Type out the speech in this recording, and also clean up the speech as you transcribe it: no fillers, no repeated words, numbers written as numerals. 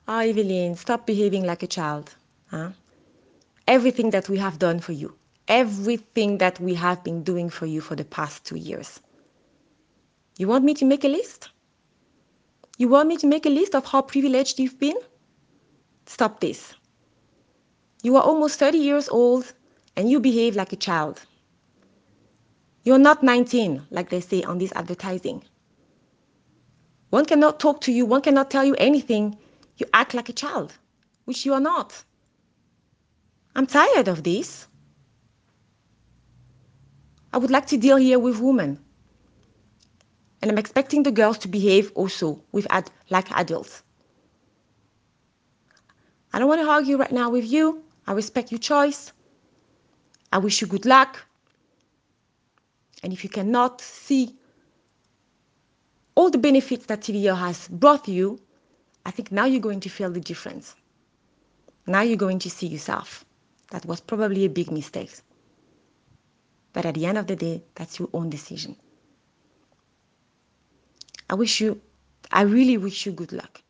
Ah, Evelyn, stop behaving like a child. Huh? Everything that we have done for you, everything that we have been doing for you for the past 2 years. You want me to make a list? You want me to make a list of how privileged you've been? Stop this. You are almost 30 years old and you behave like a child. You're not 19, like they say on this advertising. One cannot talk to you, one cannot tell you anything. You act like a child, which you are not. I'm tired of this. I would like to deal here with women. And I'm expecting the girls to behave also like adults. I don't want to argue right now with you. I respect your choice. I wish you good luck. And if you cannot see all the benefits that TVO has brought you, I think now you're going to feel the difference. Now you're going to see yourself. That was probably a big mistake. But at the end of the day, that's your own decision. I really wish you good luck.